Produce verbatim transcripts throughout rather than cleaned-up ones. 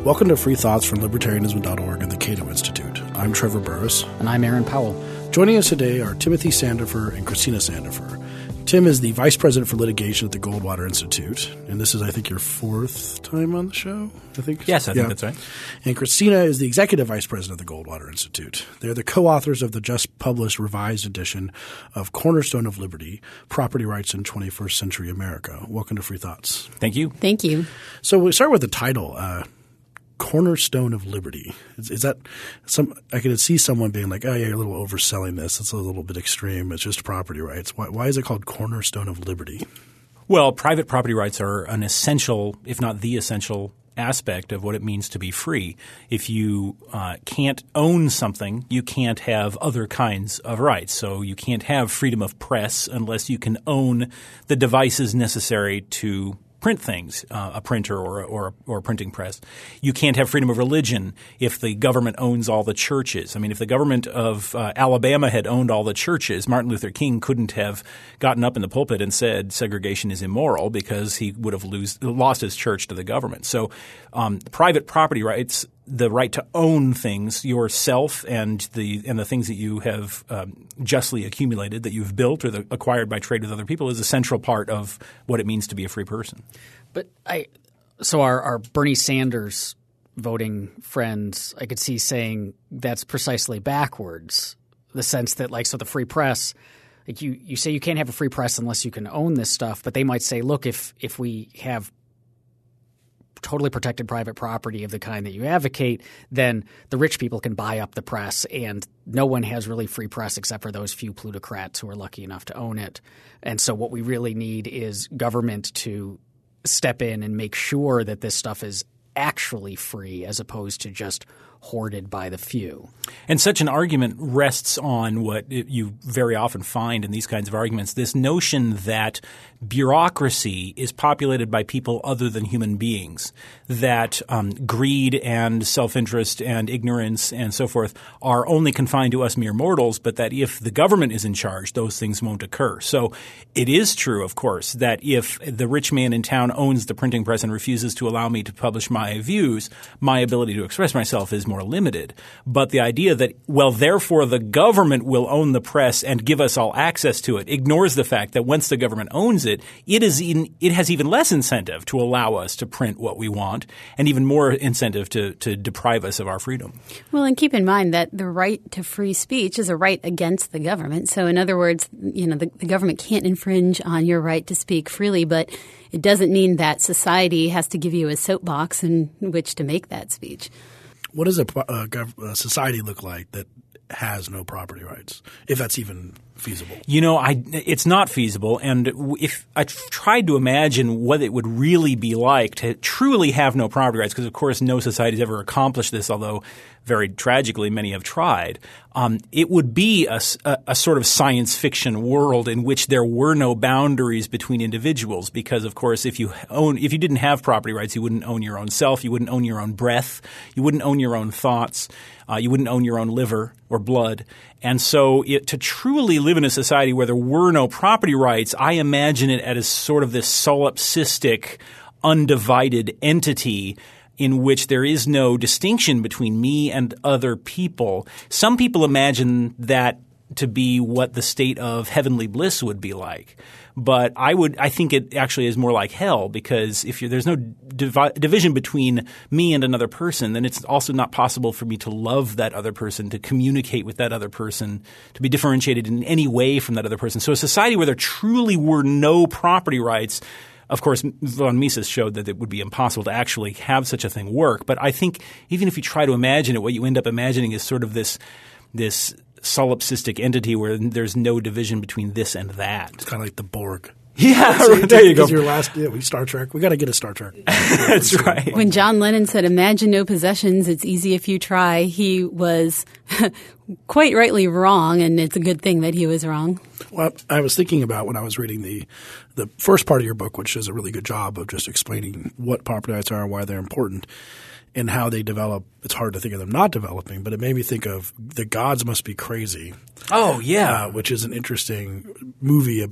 Welcome to Free Thoughts from Libertarianism dot org and the Cato Institute. I'm Trevor Burrus. And I'm Aaron Powell. Joining us today are Timothy Sandifer and Christina Sandifer. Tim is the Vice President for Litigation at the Goldwater Institute. And this is, I think, your fourth time on the show, I think? Yes, I think yeah. that's right. And Christina is the Executive Vice President of the Goldwater Institute. They're the co-authors of the just-published revised edition of Cornerstone of Liberty, Property Rights in twenty-first Century America. Welcome to Free Thoughts. Thank you. Thank you. So we start with the title, uh, Cornerstone of Liberty. Is, is that some? I could see someone being like, "Oh, yeah, you're a little overselling this. It's a little bit extreme. It's just property rights." Why, why is it called Cornerstone of Liberty? Well, private property rights are an essential, if not the essential, aspect of what it means to be free. If you uh, can't own something, you can't have other kinds of rights. So you can't have freedom of press unless you can own the devices necessary to print things, uh, a printer or, or, or a printing press. You can't have freedom of religion if the government owns all the churches. I mean, if the government of uh, Alabama had owned all the churches, Martin Luther King couldn't have gotten up in the pulpit and said segregation is immoral because he would have lose, lost his church to the government. So um, private property rights, the right to own things yourself and the and the things that you have um, justly accumulated that you've built or the, acquired by trade with other people is a central part of what it means to be a free person. But I – so our, our Bernie Sanders voting friends, I could see saying that's precisely backwards, the sense that like so the free press – like you, you say you can't have a free press unless you can own this stuff, but they might say, look, if if we have – totally protected private property of the kind that you advocate, then the rich people can buy up the press and no one has really free press except for those few plutocrats who are lucky enough to own it. And so what we really need is government to step in and make sure that this stuff is actually free as opposed to just hoarded by the few. And such an argument rests on what you very often find in these kinds of arguments, this notion that bureaucracy is populated by people other than human beings, that um, greed and self-interest and ignorance and so forth are only confined to us mere mortals, but that if the government is in charge, those things won't occur. So it is true, of course, that if the rich man in town owns the printing press and refuses to allow me to publish my views, my ability to express myself is more limited. But the idea that, well, therefore the government will own the press and give us all access to it ignores the fact that once the government owns it, it is in, it has even less incentive to allow us to print what we want and even more incentive to, to deprive us of our freedom. Well, and keep in mind that the right to free speech is a right against the government. So in other words, you know, the, the government can't infringe on your right to speak freely, but it doesn't mean that society has to give you a soapbox in which to make that speech. What does a, a, a society look like that has no property rights, if that's even feasible? You know, I, it's not feasible. And if I tried to imagine what it would really be like to truly have no property rights, because of course no society has ever accomplished this, although very tragically many have tried, um, it would be a, a, a sort of science fiction world in which there were no boundaries between individuals. Because of course if you own, if you didn't have property rights, you wouldn't own your own self, you wouldn't own your own breath, you wouldn't own your own thoughts. Uh, you wouldn't own your own liver or blood. And so it, to truly live in a society where there were no property rights, I imagine it as sort of this solipsistic, undivided entity in which there is no distinction between me and other people. Some people imagine that to be what the state of heavenly bliss would be like. But I would, I think it actually is more like hell, because if you're, there's no divi- division between me and another person, then it's also not possible for me to love that other person, to communicate with that other person, to be differentiated in any way from that other person. So a society where there truly were no property rights, of course, von Mises showed that it would be impossible to actually have such a thing work. But I think even if you try to imagine it, what you end up imagining is sort of this this solipsistic entity where there's no division between this and that. It's kind of like the Borg. Yeah, so there you go. Your last, yeah, we Star Trek. We got to get a Star Trek. That's right. When John Lennon said, "Imagine no possessions, it's easy if you try," he was quite rightly wrong, and it's a good thing that he was wrong. Well, I was thinking about when I was reading the the first part of your book, which does a really good job of just explaining what property rights are and why they're important and how they develop. It's hard to think of them not developing, but it made me think of The Gods Must Be Crazy. Oh, yeah. Uh, which is an interesting movie about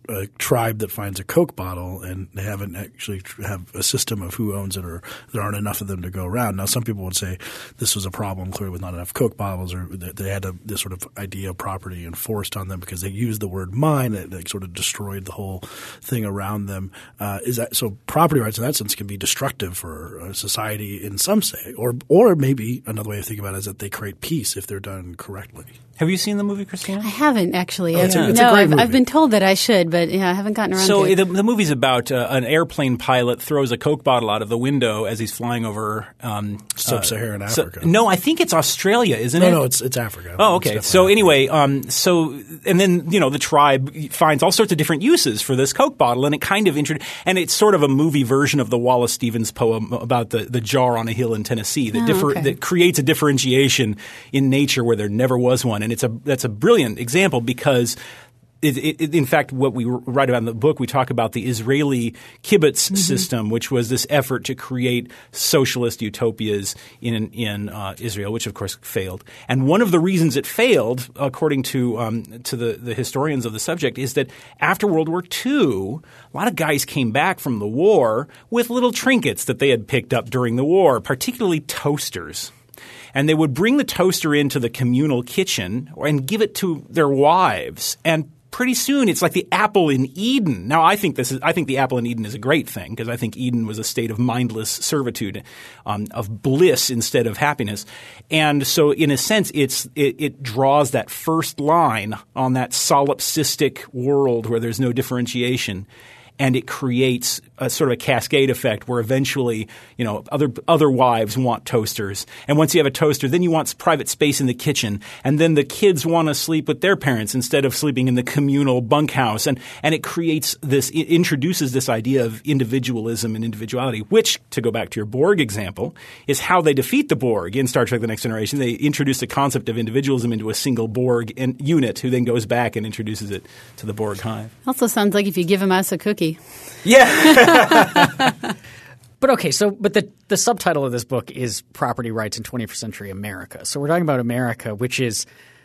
a tribe that finds a Coke bottle and they haven't actually have a system of who owns it, or there aren't enough of them to go around. Now, some people would say this was a problem clearly with not enough Coke bottles, or they had a, this sort of idea of property enforced on them because they used the word mine. It, it sort of destroyed the whole thing around them. Uh, is that so? Property rights in that sense can be destructive for a society in some say, or or maybe another way of thinking about it is that they create peace if they're done correctly. Have you seen the movie, Christina? I haven't actually. Oh, it's a, it's no, a great I've, movie. I've been told that I should, but yeah, I haven't gotten around so to it. So the, the movie's about uh, an airplane pilot throws a Coke bottle out of the window as he's flying over um, Sub-Saharan uh, Africa. So, no, I think it's Australia, isn't no, it? No, no, it's it's Africa. Oh, It's okay. definitely So Africa. anyway, um, so and then you know the tribe finds all sorts of different uses for this Coke bottle, and it kind of intro- and it's sort of a movie version of the Wallace Stevens poem about the, the jar on a hill in Tennessee that Oh, differ, okay. that creates a differentiation in nature where there never was one, and it's a that's a brilliant example because. It, it, in fact, what we write about in the book, we talk about the Israeli kibbutz mm-hmm. system, which was this effort to create socialist utopias in in uh, Israel, which of course failed. And one of the reasons it failed, according to um, to the, the historians of the subject, is that after World War Two, a lot of guys came back from the war with little trinkets that they had picked up during the war, particularly toasters. And they would bring the toaster into the communal kitchen and give it to their wives. And pretty soon it's like the apple in Eden. Now I think this is I think the apple in Eden is a great thing because I think Eden was a state of mindless servitude, um, of bliss instead of happiness. And so in a sense it's it, it draws that first line on that solipsistic world where there's no differentiation. And it creates a sort of a cascade effect where eventually, you know, other other wives want toasters. And once you have a toaster, then you want private space in the kitchen. And then the kids want to sleep with their parents instead of sleeping in the communal bunkhouse. And and it creates this – it introduces this idea of individualism and individuality, which, to go back to your Borg example, is how they defeat the Borg in Star Trek The Next Generation. They introduce the concept of individualism into a single Borg and unit who then goes back and introduces it to the Borg hive. Also sounds like if you give a mouse a cookie. Yeah. But okay, so but the the subtitle of this book is Property Rights in twenty-first Century America. So we're talking about America, which is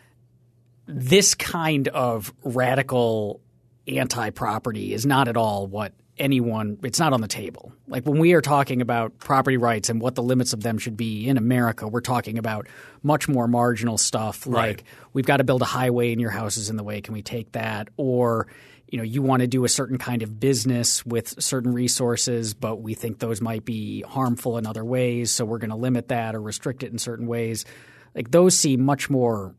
this kind of radical anti-property is not at all what anyone – it's not on the table. Like when we are talking about property rights and what the limits of them should be in America, we're talking about much more marginal stuff like Right. we've got to build a highway and your house is in the way. Can we take that? Or – you know, you want to do a certain kind of business with certain resources, but we think those might be harmful in other ways, so we're going to limit that or restrict it in certain ways. Like those seem much more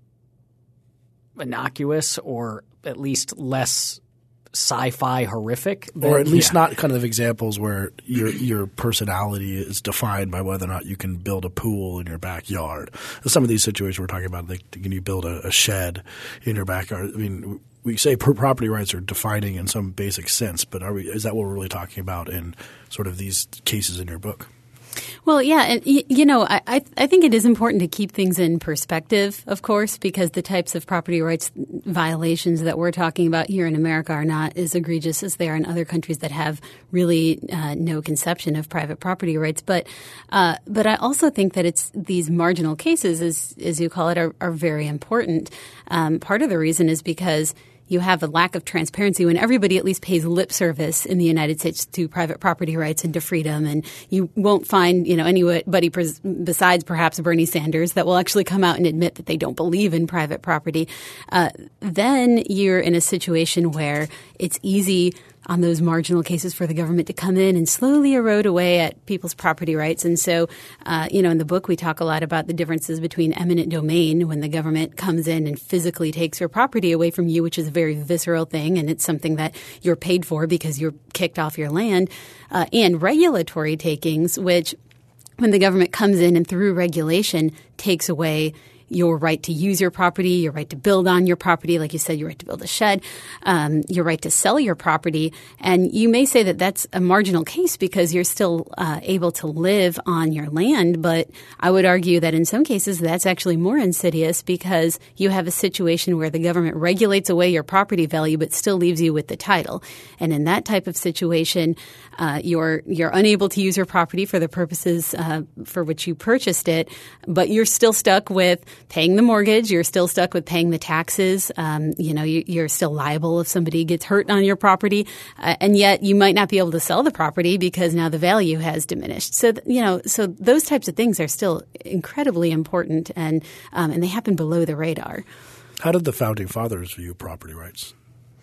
innocuous or at least less sci-fi horrific. Than, or at least yeah. not kind of examples where your your personality is defined by whether or not you can build a pool in your backyard. Some of these situations we're talking about, like can you build a, a shed in your backyard? I mean, we say property rights are defining in some basic sense, but are we? Is that what we're really talking about in sort of these cases in your book? Well, yeah, and y- you know, I, I I think it is important to keep things in perspective, of course, because the types of property rights violations that we're talking about here in America are not as egregious as they are in other countries that have really uh, no conception of private property rights. But uh, but I also think that it's these marginal cases, as as you call it, are, are very important. Um, part of the reason is because you have a lack of transparency when everybody at least pays lip service in the United States to private property rights and to freedom. And you won't find, you know, anybody pres- besides perhaps Bernie Sanders that will actually come out and admit that they don't believe in private property. Uh, then you're in a situation where it's easy on those marginal cases for the government to come in and slowly erode away at people's property rights. And so, uh, you know, in the book we talk a lot about the differences between eminent domain when the government comes in and physically takes your property away from you, which is a very visceral thing and it's something that you're paid for because you're kicked off your land, uh, and regulatory takings, which when the government comes in and through regulation takes away your right to use your property, your right to build on your property, like you said, your right to build a shed, um, your right to sell your property. And you may say that that's a marginal case because you're still uh, able to live on your land. But I would argue that in some cases that's actually more insidious because you have a situation where the government regulates away your property value but still leaves you with the title. And in that type of situation, uh, you're you're unable to use your property for the purposes uh, for which you purchased it, but you're still stuck with paying the mortgage. You're still stuck with paying the taxes. Um, you know, you, you're still liable if somebody gets hurt on your property. Uh, and yet you might not be able to sell the property because now the value has diminished. So, you know, so those types of things are still incredibly important, and um, and they happen below the radar. How did the Founding Fathers view property rights?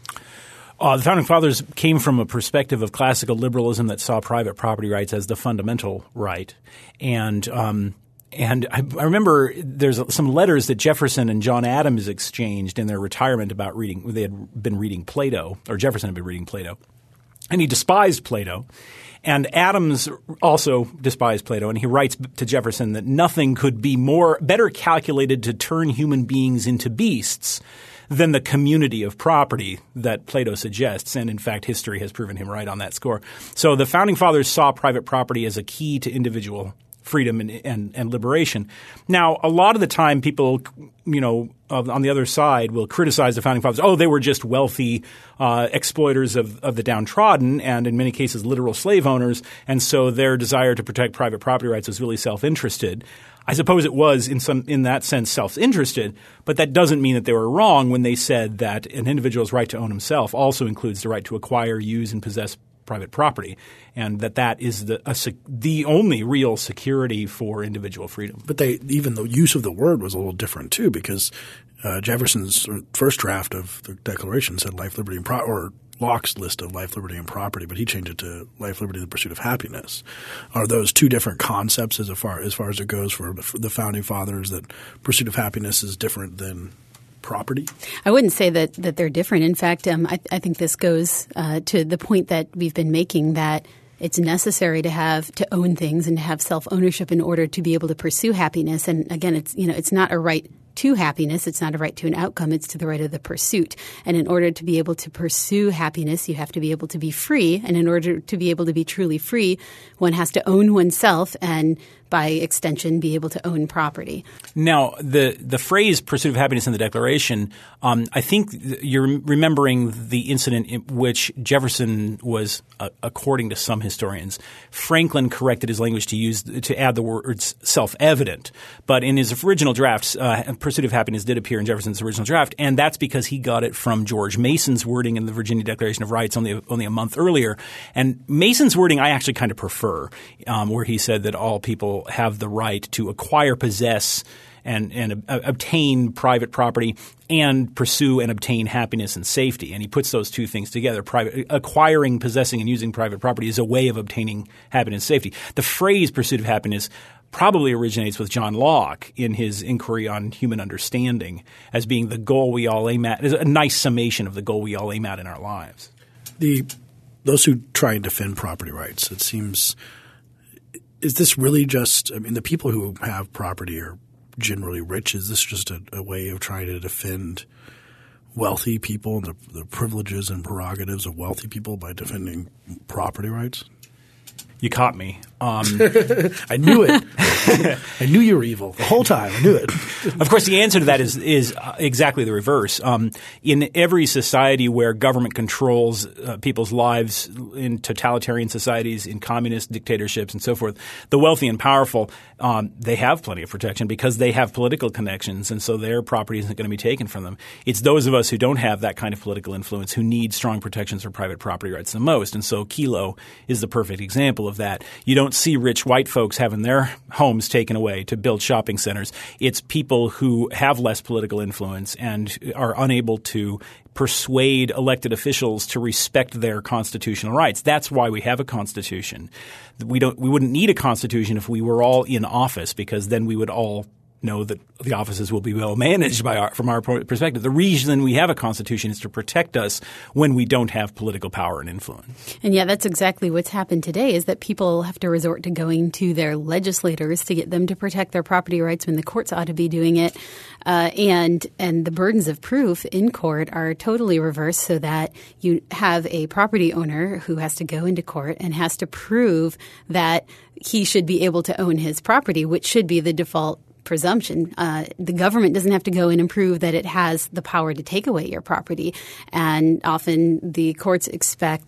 Uh, the Founding Fathers came from a perspective of classical liberalism that saw private property rights as the fundamental right. And um, and I, I remember there's some letters that Jefferson and John Adams exchanged in their retirement about reading – they had been reading Plato, or Jefferson had been reading Plato. And he despised Plato. And Adams also despised Plato, and he writes to Jefferson that nothing could be more better calculated to turn human beings into beasts than the community of property that Plato suggests. And in fact, history has proven him right on that score. So the Founding Fathers saw private property as a key to individual freedom and, and, and liberation. Now, a lot of the time people, you know, on the other side will criticize the Founding Fathers. Oh, they were just wealthy uh, exploiters of, of the downtrodden and in many cases literal slave owners, and so their desire to protect private property rights was really self-interested. I suppose it was in some in that sense self-interested, but that doesn't mean that they were wrong when they said that an individual's right to own himself also includes the right to acquire, use, and possess private property, and that that is the a, the only real security for individual freedom. But they even the use of the word was a little different too, because uh, Jefferson's first draft of the Declaration said life, liberty, and pro- or Locke's list of life, liberty, and property, but he changed it to life, liberty, and the pursuit of happiness. Are those two different concepts as far as far as it goes for, for the Founding Fathers? That pursuit of happiness is different than property? I wouldn't say that, that they're different. In fact, um, I, I think this goes uh, to the point that we've been making, that it's necessary to have to own things and to have self-ownership in order to be able to pursue happiness. And again, it's you know it's not a right to happiness. It's not a right to an outcome. It's to the right of the pursuit. And in order to be able to pursue happiness, you have to be able to be free. And in order to be able to be truly free, one has to own oneself and by extension, be able to own property. Now, the the phrase "pursuit of happiness" in the Declaration, um, I think you're remembering the incident in which Jefferson was, uh, according to some historians, Franklin corrected his language to use to add the words "self-evident." But in his original drafts, uh, "pursuit of happiness" did appear in Jefferson's original draft, and that's because he got it from George Mason's wording in the Virginia Declaration of Rights only only a month earlier. And Mason's wording I actually kind of prefer, um, where he said that all people have the right to acquire, possess, and, and uh, obtain private property and pursue and obtain happiness and safety. And he puts those two things together. Private, acquiring, possessing, and using private property is a way of obtaining happiness and safety. The phrase "pursuit of happiness" probably originates with John Locke in his Inquiry on Human Understanding as being the goal we all aim at. It's a nice summation of the goal we all aim at in our lives. The those who try and defend property rights, it seems – is this really just – I mean, the people who have property are generally rich. Is this just a, a way of trying to defend wealthy people and the, the privileges and prerogatives of wealthy people by defending property rights? You caught me. Um, I knew it. I knew you were evil the whole time. I knew it. Of course, the answer to that is is exactly the reverse. Um, in every society where government controls uh, people's lives, in totalitarian societies, in communist dictatorships, and so forth, the wealthy and powerful, um, they have plenty of protection because they have political connections, and so their property isn't going to be taken from them. It's those of us who don't have that kind of political influence who need strong protections for private property rights the most. And so Kelo is the perfect example of that. You don't see rich white folks having their homes taken away to build shopping centers. It's people who have less political influence and are unable to persuade elected officials to respect their constitutional rights. That's why we have a constitution. We don't. We wouldn't need a constitution if we were all in office, because then we would all know that the offices will be well managed by our, from our perspective. The reason we have a constitution is to protect us when we don't have political power and influence. And yeah, that's exactly what's happened today, is that people have to resort to going to their legislators to get them to protect their property rights when the courts ought to be doing it. Uh, and and the burdens of proof in court are totally reversed, so that you have a property owner who has to go into court and has to prove that he should be able to own his property, which should be the default presumption. Uh, the government doesn't have to go in and prove that it has the power to take away your property. And often the courts expect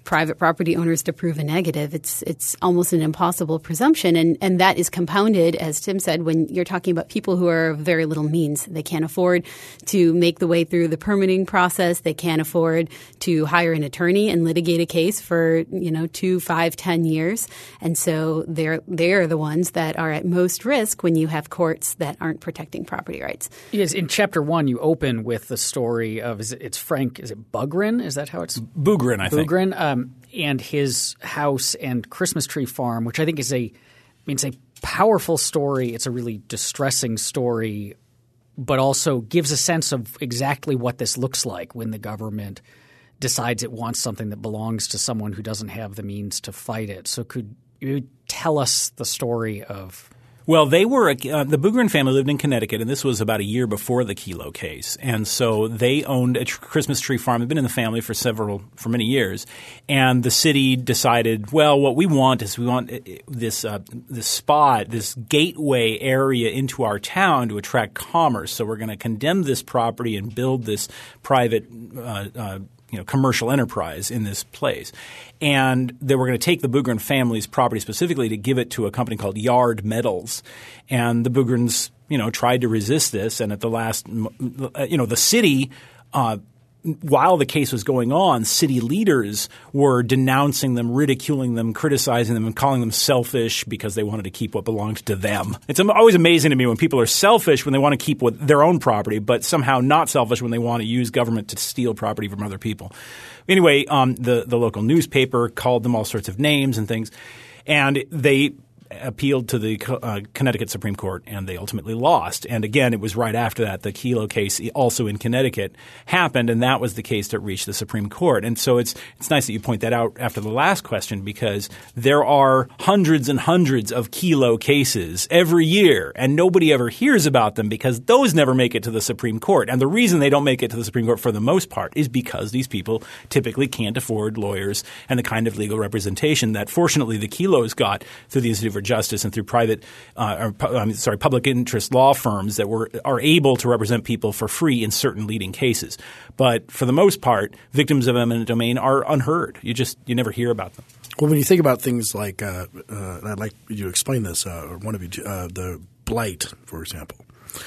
private property owners to prove a negative. It's it's almost an impossible presumption. And, and that is compounded, as Tim said, when you're talking about people who are of very little means. They can't afford to make the way through the permitting process. They can't afford to hire an attorney and litigate a case for, you know, two, five, ten years. And so they're they're the ones that are at most risk when you have courts that aren't protecting property rights. Yes, in chapter one, you open with the story of is it, it's Frank. Is it Bugren? Is that how it's Bugren? I think Bugren. Um, and his house and Christmas tree farm, which I think is a, I mean, it's a powerful story. It's a really distressing story, but also gives a sense of exactly what this looks like when the government decides it wants something that belongs to someone who doesn't have the means to fight it. So could you tell us the story of – Well, they were uh, – the Bugren family lived in Connecticut, and this was about a year before the Kelo case. And so they owned a tr- Christmas tree farm. They've been in the family for several – for many years. And the city decided, well, what we want is we want this uh, this spot, this gateway area into our town to attract commerce. So we're going to condemn this property and build this private uh, uh, you know, commercial enterprise in this place. And they were going to take the Bugren family's property specifically to give it to a company called Yard Metals. And the Bugrens, you know, tried to resist this. And at the last, you know, the city uh, – while the case was going on, city leaders were denouncing them, ridiculing them, criticizing them, and calling them selfish because they wanted to keep what belonged to them. It's always amazing to me when people are selfish when they want to keep what, their own property, but somehow not selfish when they want to use government to steal property from other people. Anyway, um, the, the local newspaper called them all sorts of names and things, and they – appealed to the uh, Connecticut Supreme Court, and they ultimately lost. And again, it was right after that the Kelo case, also in Connecticut, happened, and that was the case that reached the Supreme Court. And so it's it's nice that you point that out after the last question, because there are hundreds and hundreds of Kelo cases every year, and nobody ever hears about them because those never make it to the Supreme Court. And the reason they don't make it to the Supreme Court for the most part is because these people typically can't afford lawyers and the kind of legal representation that fortunately the Kelos got through the Institute for Justice and through private, uh, or, I'm sorry, public interest law firms that were are able to represent people for free in certain leading cases. But for the most part, victims of eminent domain are unheard. You just you never hear about them. Well, when you think about things like, uh, uh, and I'd like you to explain this, uh, or one of you, uh, the blight, for example,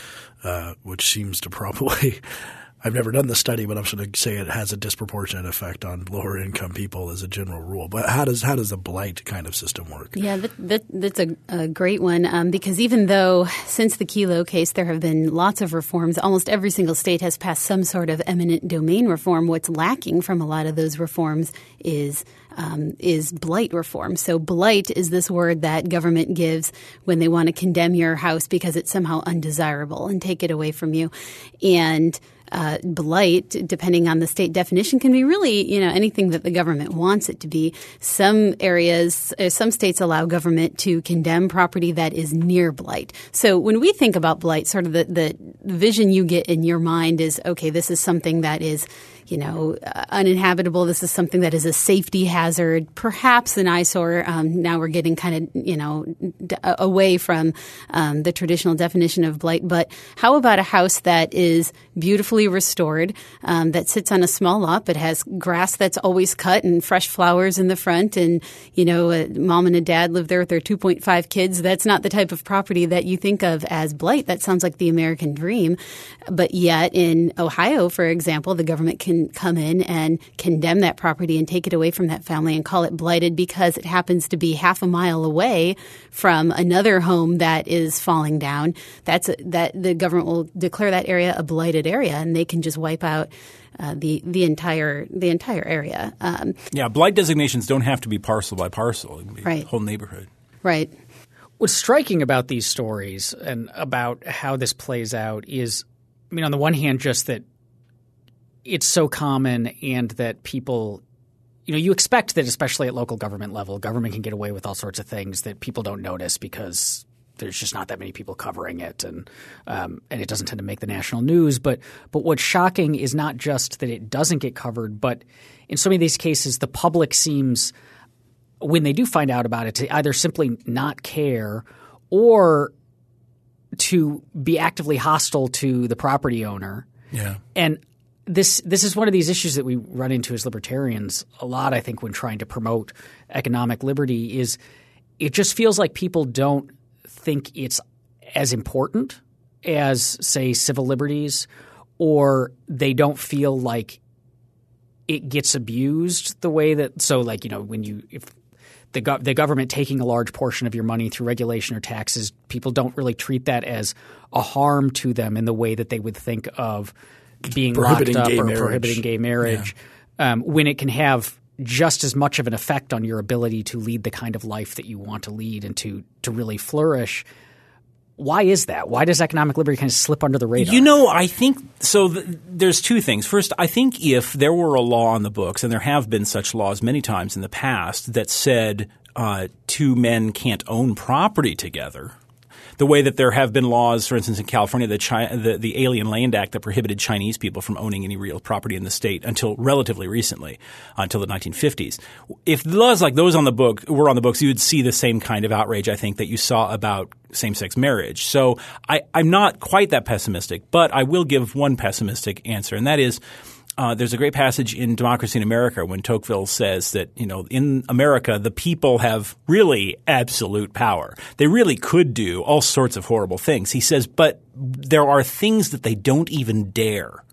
uh, which seems to probably – I've never done the study, but I'm going to say it has a disproportionate effect on lower income people as a general rule. But how does how does the blight kind of system work? Yeah, that, that, that's a, a great one um, because even though since the Kelo case there have been lots of reforms, almost every single state has passed some sort of eminent domain reform. What's lacking from a lot of those reforms is Um, is blight reform. So blight is this word that government gives when they want to condemn your house because it's somehow undesirable and take it away from you. And uh, blight, depending on the state definition, can be really, you know, anything that the government wants it to be. Some areas, uh, some states allow government to condemn property that is near blight. So when we think about blight, sort of the, the vision you get in your mind is, okay, this is something that is you know, uh, uninhabitable. This is something that is a safety hazard, perhaps an eyesore. Um, now we're getting kind of, you know, d- away from um, the traditional definition of blight. But how about a house that is beautifully restored, um, that sits on a small lot but has grass that's always cut and fresh flowers in the front and, you know, a mom and a dad live there with their two point five kids? That's not the type of property that you think of as blight. That sounds like the American dream. But yet in Ohio, for example, the government can come in and condemn that property and take it away from that family and call it blighted because it happens to be half a mile away from another home that is falling down. That's a, that the government will declare that area a blighted area, and they can just wipe out uh, the the entire the entire area. Um, yeah, blight designations don't have to be parcel by parcel. It can be right. whole neighborhood. Right. What's striking about these stories and about how this plays out is, I mean, on the one hand, just that it's so common and that people – you know, you expect that especially at local government level, government can get away with all sorts of things that people don't notice because there's just not that many people covering it and um, and it doesn't tend to make the national news. But but what's shocking is not just that it doesn't get covered, but in so many of these cases the public seems – when they do find out about it to either simply not care or to be actively hostile to the property owner. Yeah. And this this is one of these issues that we run into as libertarians a lot, I think, when trying to promote economic liberty is it just feels like people don't think it's as important as, say, civil liberties, or they don't feel like it gets abused the way that – so like, you know, when you – if the go- the government taking a large portion of your money through regulation or taxes, people don't really treat that as a harm to them in the way that they would think of being prohibiting locked up gay or marriage. prohibiting gay marriage yeah. um, when it can have just as much of an effect on your ability to lead the kind of life that you want to lead and to to really flourish. Why is that? Why does economic liberty kind of slip under the radar? You know, I think – so th- there's two things. First, I think if there were a law on the books, and there have been such laws many times in the past, that said uh, two men can't own property together – the way that there have been laws, for instance, in California, the, Chi- the, the Alien Land Act that prohibited Chinese people from owning any real property in the state until relatively recently, uh, until the nineteen fifties. If laws like those on the book were on the books, you would see the same kind of outrage, I think, that you saw about same-sex marriage. So I, I'm not quite that pessimistic, but I will give one pessimistic answer, and that is – Uh, there's a great passage in Democracy in America when Tocqueville says that, you know, in America, the people have really absolute power. They really could do all sorts of horrible things. He says, but there are things that they don't even dare.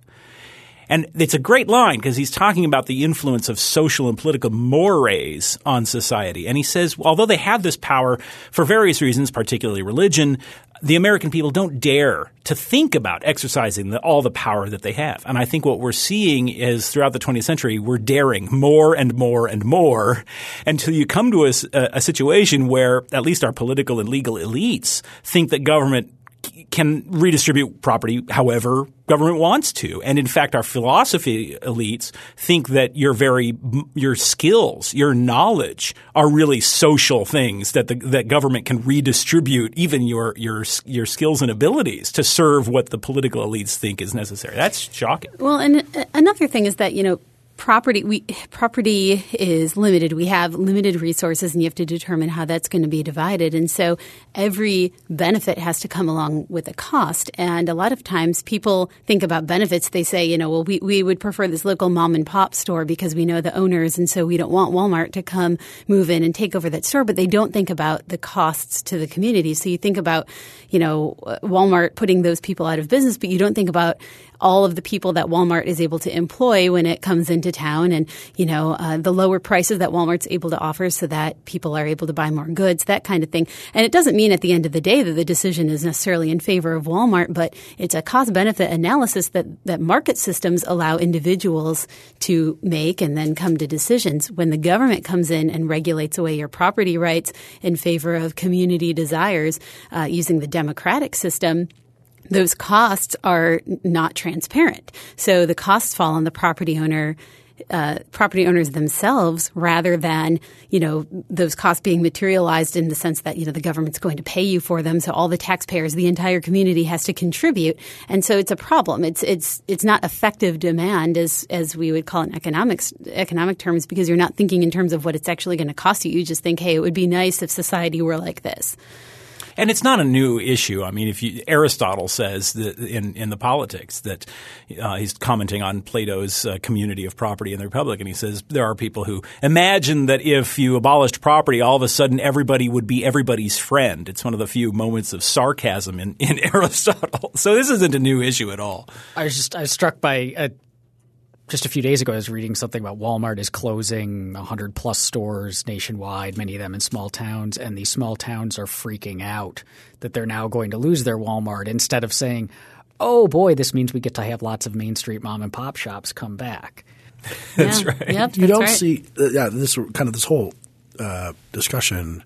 And it's a great line because he's talking about the influence of social and political mores on society. And he says, although they have this power for various reasons, particularly religion, the American people don't dare to think about exercising the, all the power that they have. And I think what we're seeing is throughout the twentieth century, we're daring more and more and more until you come to a, a situation where at least our political and legal elites think that government can redistribute property however government wants to. And in fact, our philosophy elites think that your very your skills, your knowledge are really social things that the that government can redistribute even your your your skills and abilities to serve what the political elites think is necessary. That's shocking. Well, and another thing is that, you know, Property we property is limited. We have limited resources, and you have to determine how that's going to be divided. And so every benefit has to come along with a cost. And a lot of times people think about benefits. They say, you know, well, we, we would prefer this local mom and pop store because we know the owners, and so we don't want Walmart to come move in and take over that store. But they don't think about the costs to the community. So you think about, you know, Walmart putting those people out of business, but you don't think about all of the people that Walmart is able to employ when it comes into town, and, you know, uh, the lower prices that Walmart's able to offer so that people are able to buy more goods, that kind of thing. And it doesn't mean at the end of the day that the decision is necessarily in favor of Walmart, but it's a cost-benefit analysis that, that market systems allow individuals to make and then come to decisions. When the government comes in and regulates away your property rights in favor of community desires uh, using the democratic system, those costs are not transparent. So the costs fall on the property owner, uh, property owners themselves, rather than, you know, those costs being materialized in the sense that, you know, the government's going to pay you for them. So all the taxpayers, the entire community has to contribute. And so it's a problem. It's it's it's not effective demand as as we would call it in economics economic terms, because you're not thinking in terms of what it's actually going to cost you. You just think, hey, it would be nice if society were like this. And it's not a new issue. I mean, if you, Aristotle says that in, in the Politics that uh, he's commenting on Plato's uh, community of property in the Republic, and he says there are people who imagine that if you abolished property, all of a sudden everybody would be everybody's friend. It's one of the few moments of sarcasm in, in Aristotle. So this isn't a new issue at all. I was just I was struck by a Just a few days ago, I was reading something about Walmart is closing one hundred plus stores nationwide, many of them in small towns, and these small towns are freaking out that they're now going to lose their Walmart, instead of saying, oh, boy, this means we get to have lots of Main Street mom and pop shops come back. That's yeah. right. Yep, you that's don't right. see uh, – yeah, this kind of this whole uh, discussion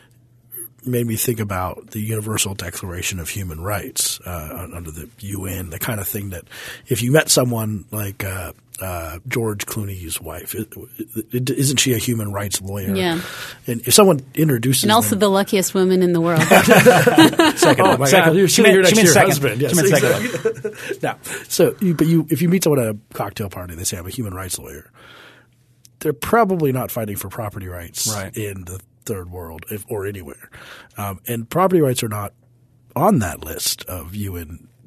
made me think about the Universal Declaration of Human Rights uh, under the U N, the kind of thing that if you met someone like uh, uh, George Clooney's wife, it, it, isn't she a human rights lawyer? Yeah. And if someone introduces And also them, the luckiest woman in the world. second, oh my second. God, you're She sitting here meant- next she to your meant second. husband. Yes, She meant second. exactly. No. So, you, but you, if you meet someone at a cocktail party, they say I'm a human rights lawyer. They're probably not fighting for property rights Right. in the third world if, or anywhere. Um, and property rights are not on that list of U N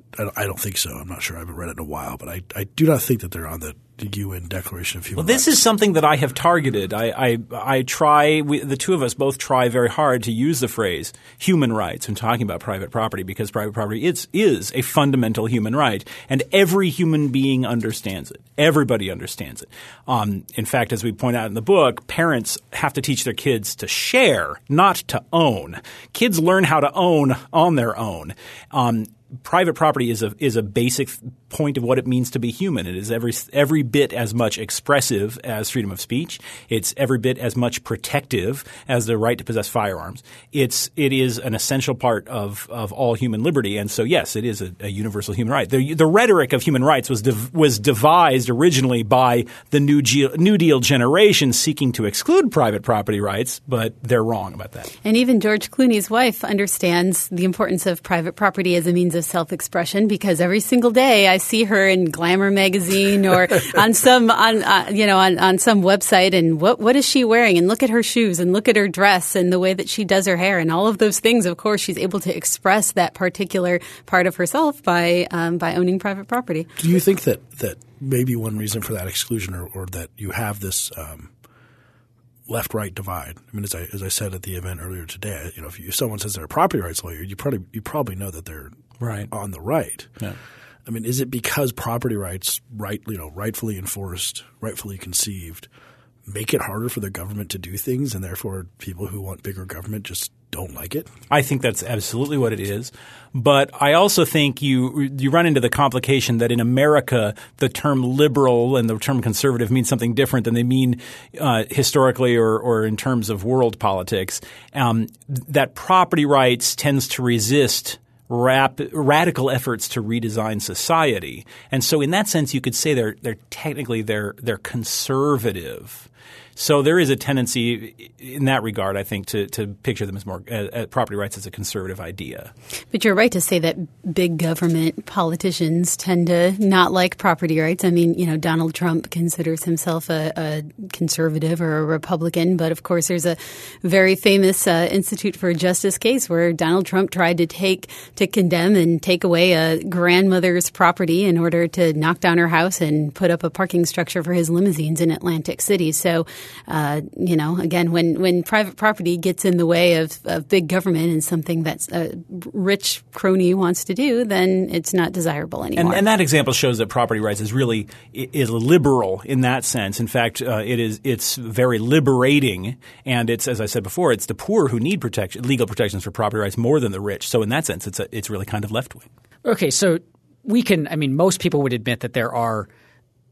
I don't, I don't think so. I'm not sure. I haven't read it in a while, but I, I do not think that they're on the, the U N Declaration of Human Well, Rights. this is something that I have targeted. I I, I try we, – the two of us both try very hard to use the phrase human rights when talking about private property because private property is, is a fundamental human right, and every human being understands it. Everybody understands it. Um, in fact, as we point out in the book, parents have to teach their kids to share, not to own. Kids learn how to own on their own. Um, private property is a is a basic point of what it means to be human. It is every every bit as much expressive as freedom of speech. It's every bit as much protective as the right to possess firearms. It's it is an essential part of, of all human liberty. And so, yes, it is a, a universal human right. The, the rhetoric of human rights was dev, was devised originally by the New, Ge- New Deal generation seeking to exclude private property rights, but they're wrong about that. And even George Clooney's wife understands the importance of private property as a means of self-expression because every single day I see her in Glamour magazine or on some on uh, you know on, on some website and what what is she wearing and look at her shoes and look at her dress and the way that she does her hair and all of those things. Of course, she's able to express that particular part of herself by um, by owning private property. Do you think that that maybe one reason for that exclusion or, or that you have this um, left-right divide? I mean, as I as I said at the event earlier today, you know, if, you, if someone says they're a property rights lawyer, you probably you probably know that they're right on the right. Yeah. I mean, is it because property rights, right, you know, rightfully enforced, rightfully conceived, make it harder for the government to do things, and therefore people who want bigger government just don't like it? I think that's absolutely what it is. But I also think you you run into the complication that in America the term liberal and the term conservative mean something different than they mean uh, historically or, or in terms of world politics. Um, that property rights tends to resist Rap, radical efforts to redesign society, and so in that sense, you could say they're they're technically they're they're conservative. So there is a tendency in that regard, I think, to, to picture them as more uh, property rights as a conservative idea. But you're right to say that big government politicians tend to not like property rights. I mean, you know, Donald Trump considers himself a, a conservative or a Republican, but of course there's a very famous uh, Institute for Justice case where Donald Trump tried to take to condemn and take away a grandmother's property in order to knock down her house and put up a parking structure for his limousines in Atlantic City. So Uh, you know, again, when, when private property gets in the way of, of big government and something that's a rich crony wants to do, then it's not desirable anymore. And, and that example shows that property rights is really is liberal in that sense. In fact, uh, it is it's very liberating, and it's, as I said before, it's the poor who need protection, legal protections for property rights more than the rich. So in that sense, it's a, it's really kind of left wing. Okay, so we can – I mean, most people would admit that there are –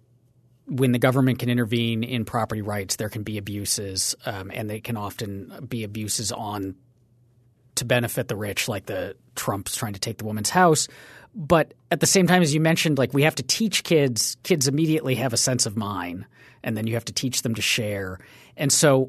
when the government can intervene in property rights, there can be abuses, um, and they can often be abuses on to benefit the rich, like the Trump's trying to take the woman's house. But at the same time, as you mentioned, like we have to teach kids – kids immediately have a sense of mine, and then you have to teach them to share. And so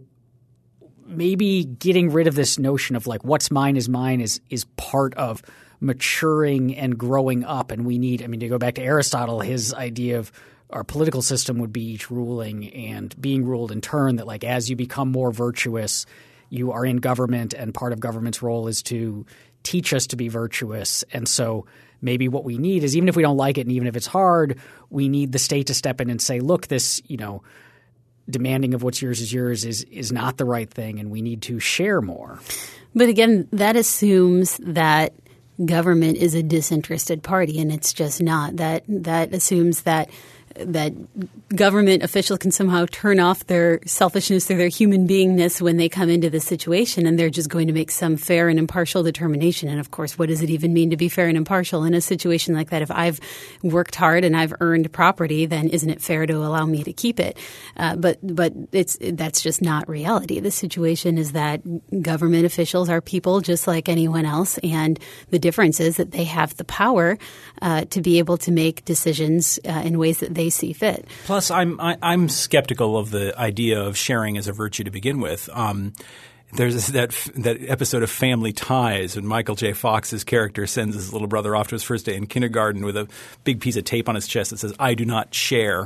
maybe getting rid of this notion of like what's mine is mine is is part of maturing and growing up. And we need – I mean, to go back to Aristotle, his idea of – our political system would be each ruling and being ruled in turn, that like as you become more virtuous, you are in government and part of government's role is to teach us to be virtuous. And so maybe what we need is even if we don't like it and even if it's hard, we need the state to step in and say, look, this, you know, demanding of what's yours is yours is is not the right thing and we need to share more. But again, that assumes that government is a disinterested party, and it's just not. That that assumes that that government officials can somehow turn off their selfishness or their human beingness when they come into this situation, and they're just going to make some fair and impartial determination. And of course, what does it even mean to be fair and impartial in a situation like that? If I've worked hard and I've earned property, then isn't it fair to allow me to keep it? Uh, but but it's that's just not reality. The situation is that government officials are people just like anyone else, and the difference is that they have the power uh, to be able to make decisions uh, in ways that they see fit. Plus, I'm I, I'm skeptical of the idea of sharing as a virtue to begin with. Um, There's that that episode of Family Ties when Michael J. Fox's character sends his little brother off to his first day in kindergarten with a big piece of tape on his chest that says, "I do not share."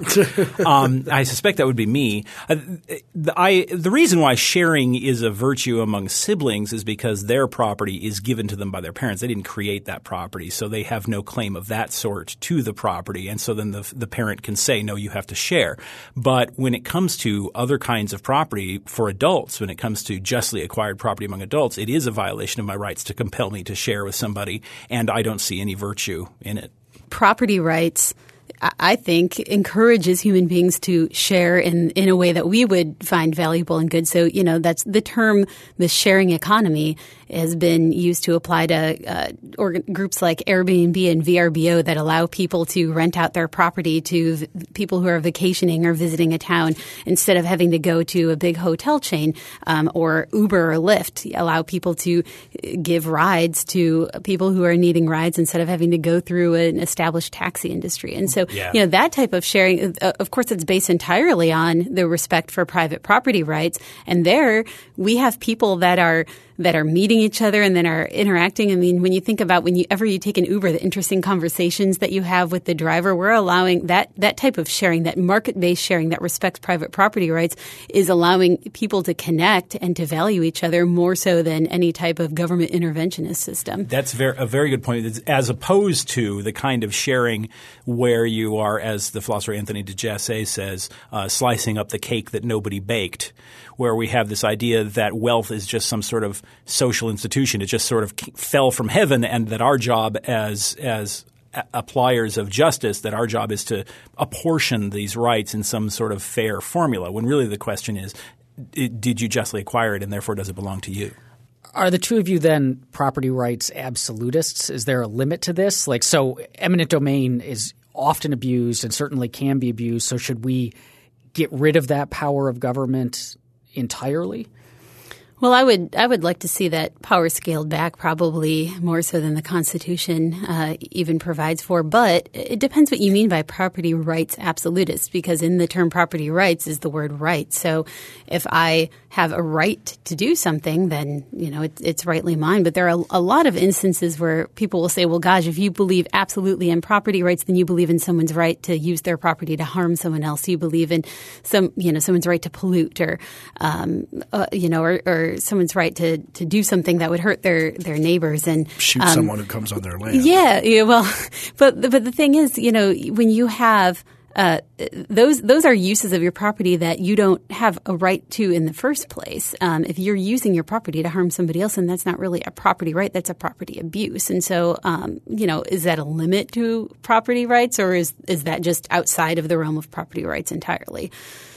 um, I suspect that would be me. Uh, the, I, the reason why sharing is a virtue among siblings is because their property is given to them by their parents. They didn't create that property, so they have no claim of that sort to the property. And so then the, the parent can say, no, you have to share. But when it comes to other kinds of property for adults, when it comes to justly acquired property among adults, it is a violation of my rights to compel me to share with somebody, and I don't see any virtue in it. Property rights, I think, encourages human beings to share in, in a way that we would find valuable and good. So, you know, that's the term, the sharing economy, has been used to apply to uh, organ- groups like Airbnb and V R B O that allow people to rent out their property to v- people who are vacationing or visiting a town instead of having to go to a big hotel chain, um, or Uber or Lyft. Allow people to give rides to people who are needing rides instead of having to go through an established taxi industry. And so, yeah. you know, that type of sharing, uh, of course, it's based entirely on the respect for private property rights. And there we have people that are that are meeting each other and then are interacting. I mean, when you think about whenever you take an Uber, the interesting conversations that you have with the driver, we're allowing that that type of sharing, that market-based sharing that respects private property rights, is allowing people to connect and to value each other more so than any type of government interventionist system. That's very, a very good point. As opposed to the kind of sharing where you are, as the philosopher Anthony de Jesse says, uh, slicing up the cake that nobody baked, where we have this idea that wealth is just some sort of social institution. It just sort of fell from heaven, and that our job as as appliers of justice, that our job is to apportion these rights in some sort of fair formula, when really the question is, did you justly acquire it, and therefore does it belong to you? Are the two of you then property rights absolutists? Is there a limit to this? Like, so eminent domain is often abused and certainly can be abused. So should we get rid of that power of government entirely? Well, I would I would like to see that power scaled back, probably more so than the Constitution uh, even provides for. But it depends what you mean by property rights absolutist, because in the term property rights is the word right. So if I have a right to do something, then, you know, it, it's rightly mine. But there are a, a lot of instances where people will say, well, gosh, if you believe absolutely in property rights, then you believe in someone's right to use their property to harm someone else. You believe in some, you know, someone's right to pollute, or, um, uh, you know, or, or someone's right to, to do something that would hurt their, their neighbors and shoot um, someone who comes on their land. Yeah, yeah. Well, but but the thing is, you know, when you have uh, those those are uses of your property that you don't have a right to in the first place. Um, if you're using your property to harm somebody else, then that's not really a property right. That's a property abuse. And so, um, you know, is that a limit to property rights, or is is that just outside of the realm of property rights entirely?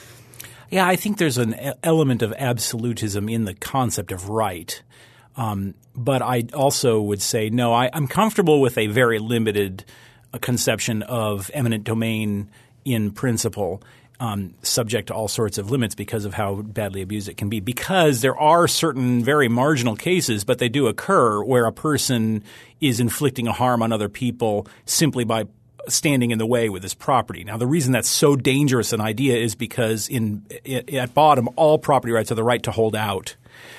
Yeah, I think there's an element of absolutism in the concept of right. Um, but I also would say, no, I, I'm comfortable with a very limited uh, conception of eminent domain in principle, um, subject to all sorts of limits because of how badly abused it can be. Because there are certain very marginal cases, but they do occur, where a person is inflicting a harm on other people simply by standing in the way with his property. Now, the reason that's so dangerous an idea is because in at bottom, all property rights are the right to hold out.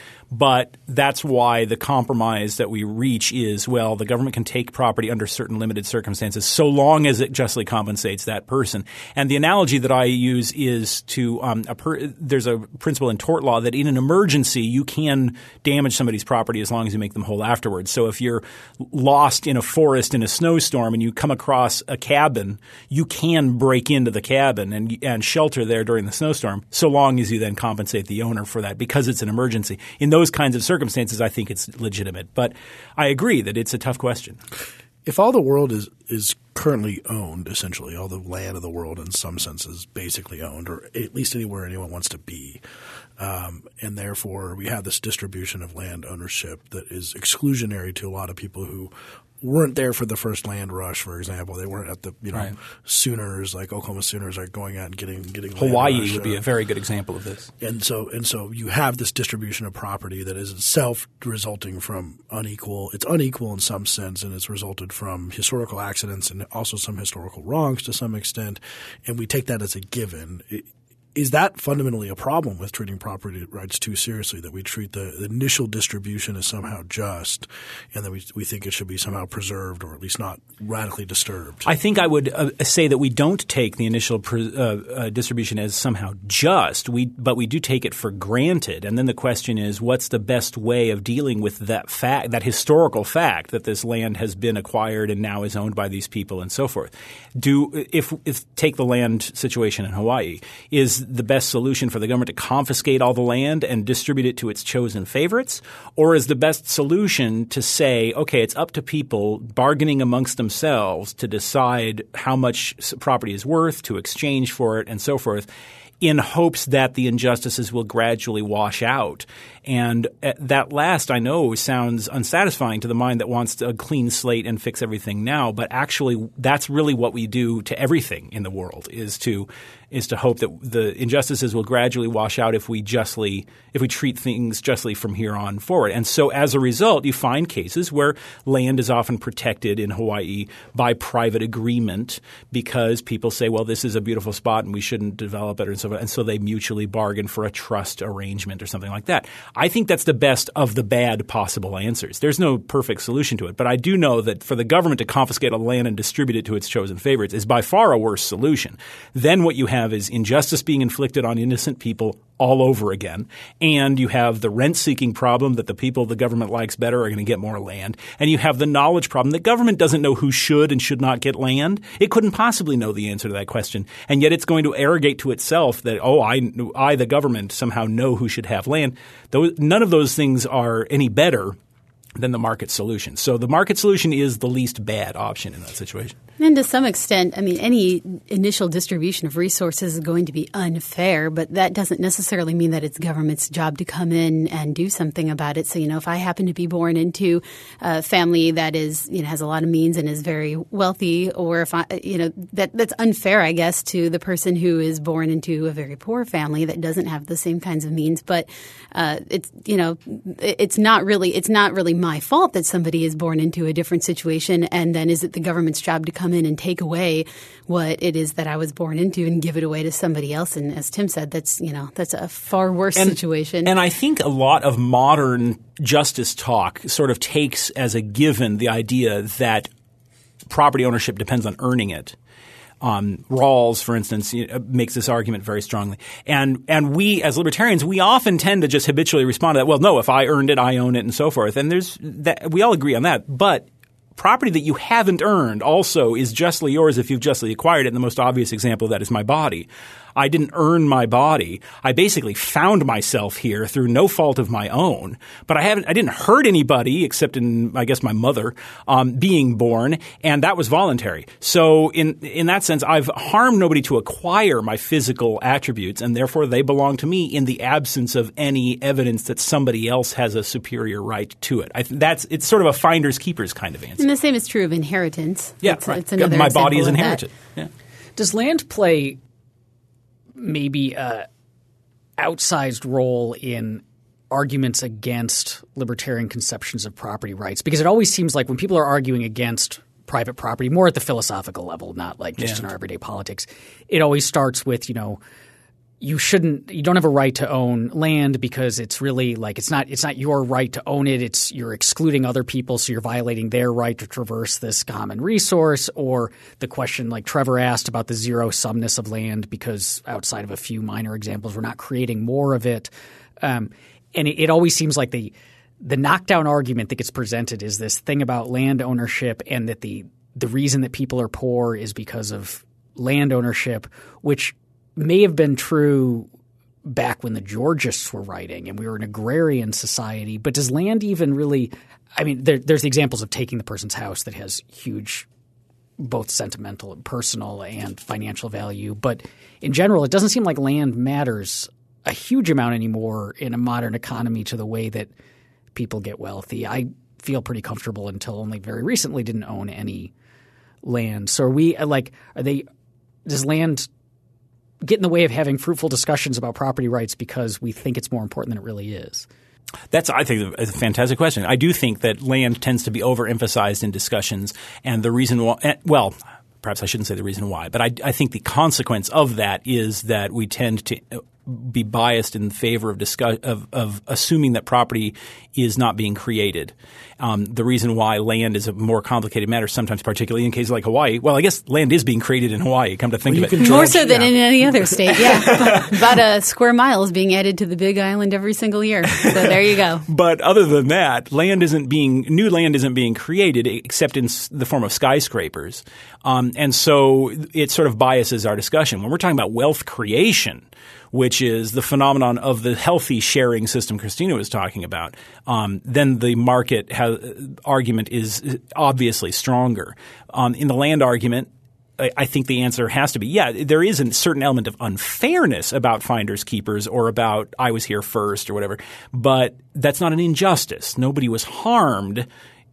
But that's why the compromise that we reach is, well, the government can take property under certain limited circumstances so long as it justly compensates that person. And the analogy that I use is to um, a per, there's a principle in tort law that in an emergency you can damage somebody's property as long as you make them whole afterwards. So if you're lost in a forest in a snowstorm and you come across a cabin, you can break into the cabin and, and shelter there during the snowstorm so long as you then compensate the owner for that because it's an emergency. In those kinds of circumstances, I think it's legitimate. But I agree that it's a tough question. If all the world is, is currently owned, essentially, all the land of the world in some sense is basically owned, or at least anywhere anyone wants to be, um, and therefore we have this distribution of land ownership that is exclusionary to a lot of people who weren't there for the first land rush, for example. They weren't at the, you know, right. Sooners, like Oklahoma Sooners are going out and getting getting Hawaii land rush, would be a very good example of this. And so and so you have this distribution of property that is itself resulting from unequal – it's unequal in some sense, and it's resulted from historical accidents and also some historical wrongs to some extent, and we take that as a given. It, is that fundamentally a problem with treating property rights too seriously, that we treat the, the initial distribution as somehow just and that we, we think it should be somehow preserved or at least not radically disturbed? I think I would uh, say that we don't take the initial pre- uh, uh, distribution as somehow just, we, but we do take it for granted. And then the question is, what's the best way of dealing with that fact, that historical fact that this land has been acquired and now is owned by these people and so forth? Do if, if take the land situation in Hawaii, is the best solution for the government to confiscate all the land and distribute it to its chosen favorites? Or is the best solution to say, okay, it's up to people bargaining amongst themselves to decide how much property is worth, to exchange for it, and so forth, in hopes that the injustices will gradually wash out? And that last, I know, sounds unsatisfying to the mind that wants a clean slate and fix everything now. But actually, that's really what we do to everything in the world, is to is to hope that the injustices will gradually wash out if we justly if we treat things justly from here on forward. And so as a result, you find cases where land is often protected in Hawaii by private agreement because people say, well, this is a beautiful spot and we shouldn't develop it, and so and so they mutually bargain for a trust arrangement or something like that. I think that's the best of the bad possible answers. There's no perfect solution to it. But I do know that for the government to confiscate a land and distribute it to its chosen favorites is by far a worse solution. Then what you have is injustice being inflicted on innocent people all over again. And you have the rent-seeking problem that the people the government likes better are going to get more land. And you have the knowledge problem. The government doesn't know who should and should not get land. It couldn't possibly know the answer to that question. And yet it's going to arrogate to itself that, oh, I, I the government, somehow know who should have land. Those, none of those things are any better than the market solution. So the market solution is the least bad option in that situation. And to some extent, I mean, any initial distribution of resources is going to be unfair, but that doesn't necessarily mean that it's government's job to come in and do something about it. So, you know, if I happen to be born into a family that is, you know, has a lot of means and is very wealthy, or if I, you know, that that's unfair, I guess, to the person who is born into a very poor family that doesn't have the same kinds of means. But uh, it's, you know, it's not really, it's not really my fault that somebody is born into a different situation. And then is it the government's job to come in and take away what it is that I was born into and give it away to somebody else? And as Tim said, that's, you know, that's a far worse and, situation. And I think a lot of modern justice talk sort of takes as a given the idea that property ownership depends on earning it. Um, Rawls, for instance, makes this argument very strongly. And and we as libertarians, we often tend to just habitually respond to that, well, no, if I earned it, I own it, and so forth. And there's that, we all agree on that. But property that you haven't earned also is justly yours if you've justly acquired it. And the most obvious example of that is my body. I didn't earn my body. I basically found myself here through no fault of my own. But I haven't – I didn't hurt anybody except in, I guess, my mother um, being born, and that was voluntary. So in in that sense, I've harmed nobody to acquire my physical attributes, and therefore they belong to me in the absence of any evidence that somebody else has a superior right to it. I th- that's it's sort of a finders keepers kind of answer. And the same is true of inheritance. Yeah, it's, right. It's another my body is example of inherited. that. Yeah. Does land play maybe a outsized role in arguments against libertarian conceptions of property rights? Because it always seems like when people are arguing against private property, more at the philosophical level, not like just yeah. in our everyday politics, it always starts with, you know, you shouldn't – you don't have a right to own land because it's really like it's not it's not your right to own it. It's you're excluding other people, so you're violating their right to traverse this common resource. Or the question like Trevor asked about the zero-sumness of land because outside of a few minor examples, we're not creating more of it. Um, and it, it always seems like the the knockdown argument that gets presented is this thing about land ownership and that the the reason that people are poor is because of land ownership, which – may have been true back when the Georgists were writing and we were an agrarian society. But does land even really – I mean there, there's the examples of taking the person's house that has huge both sentimental and personal and financial value. But in general, it doesn't seem like land matters a huge amount anymore in a modern economy to the way that people get wealthy. I feel pretty comfortable until only very recently didn't own any land. So are we like – are they – does land – get in the way of having fruitful discussions about property rights because we think it's more important than it really is? That's, I think, a fantastic question. I do think that land tends to be overemphasized in discussions, and the reason why – well, perhaps I shouldn't say the reason why, but I, I think the consequence of that is that we tend to be biased in favor of discuss of, of assuming that property is not being created. Um, the reason why land is a more complicated matter, sometimes particularly in cases like Hawaii. Well, I guess land is being created in Hawaii. Come to think well, of it, dredge, more so than yeah. in any other state. Yeah, about a square mile is being added to the Big Island every single year. So there you go. But other than that, land isn't being new land isn't being created except in the form of skyscrapers, um, and so it sort of biases our discussion when we're talking about wealth creation, which is the phenomenon of the healthy sharing system Christina was talking about. Um, then the market has, argument is obviously stronger. Um, in the land argument, I, I think the answer has to be, yeah, there is a certain element of unfairness about finders keepers or about I was here first or whatever, but that's not an injustice. Nobody was harmed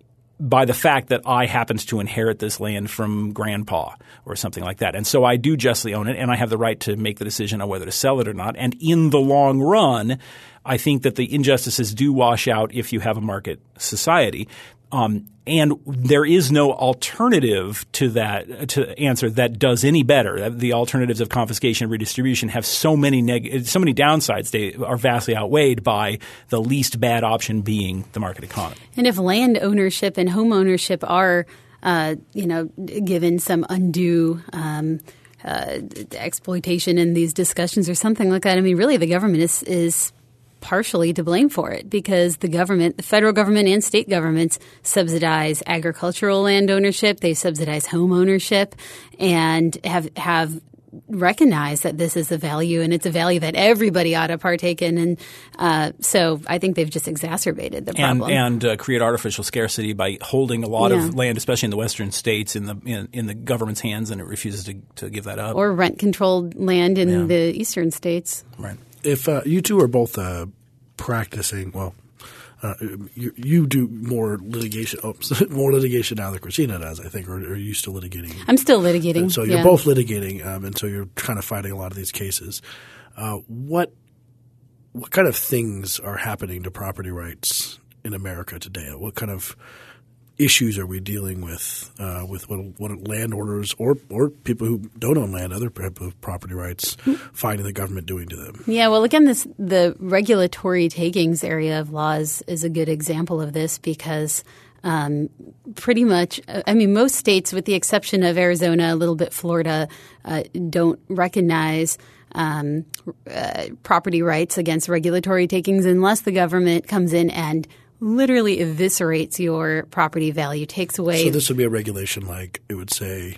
by the fact that I happened to inherit this land from grandpa or something like that. And so I do justly own it, and I have the right to make the decision on whether to sell it or not. And in the long run, I think that the injustices do wash out if you have a market society. Um, and there is no alternative to that to answer that does any better. The alternatives of confiscation and redistribution have so many neg- so many downsides. They are vastly outweighed by the least bad option being the market economy. And if land ownership and home ownership are, uh, you know, given some undue um, uh, exploitation in these discussions or something like that, I mean, really, the government is is. partially to blame for it because the government, the federal government and state governments subsidize agricultural land ownership. They subsidize home ownership and have have recognized that this is a value and it's a value that everybody ought to partake in. And uh, so I think they've just exacerbated the problem. And, and uh, create artificial scarcity by holding a lot yeah. of land, especially in the western states, in the in, in the government's hands, and it refuses to, to give that up. Or rent-controlled land in Yeah. the eastern states. Right. If uh, you two are both uh, practicing, well, uh, you, you do more litigation, oh, more litigation now than Christina does, I think, or, or are you still litigating? I'm still litigating. And so you're yeah. both litigating, um, and so you're kind of fighting a lot of these cases. Uh, what what kind of things are happening to property rights in America today? What kind of issues are we dealing with uh, with what, what landowners or or people who don't own land, other people with property rights, finding the government doing to them? Yeah, well, again, this the regulatory takings area of laws is a good example of this because um, pretty much, I mean, most states, with the exception of Arizona, a little bit Florida, uh, don't recognize um, uh, property rights against regulatory takings unless the government comes in and literally eviscerates your property value, takes away. So this would be a regulation like it would say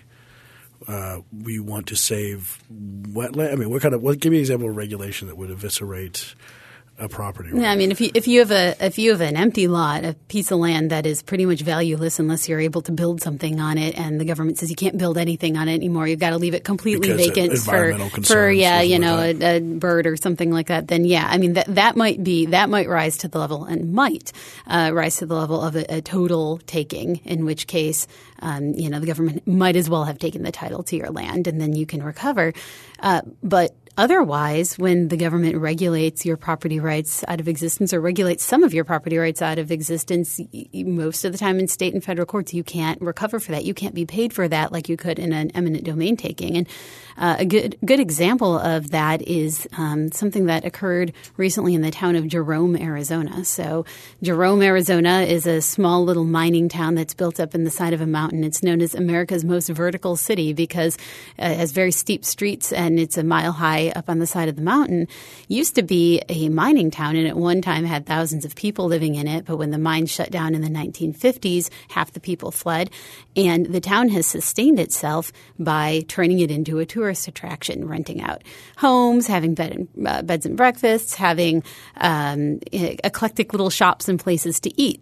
uh, we want to save wetland. I mean, what kind of? What, give me an example of regulation that would eviscerate a property right? Yeah, I mean, if you if you have a if you have an empty lot, a piece of land that is pretty much valueless unless you're able to build something on it, and the government says you can't build anything on it anymore, you've got to leave it completely Because vacant for for yeah, you know, like a, a bird or something like that. Then yeah, I mean that that might be that might rise to the level and might uh, rise to the level of a, a total taking. In which case, um, you know, the government might as well have taken the title to your land, and then you can recover. Uh, but otherwise, when the government regulates your property rights out of existence or regulates some of your property rights out of existence, most of the time in state and federal courts, you can't recover for that. You can't be paid for that like you could in an eminent domain taking. And uh, a good good example of that is um, something that occurred recently in the town of Jerome, Arizona. So Jerome, Arizona is a small little mining town that's built up in the side of a mountain. It's known as America's most vertical city because uh, it has very steep streets and it's a mile high up on the side of the mountain. Used to be a mining town and at one time had thousands of people living in it. But when the mine shut down in the nineteen fifties, half the people fled. And the town has sustained itself by turning it into a tourist attraction, renting out homes, having bed and, uh, beds and breakfasts, having um, eclectic little shops and places to eat.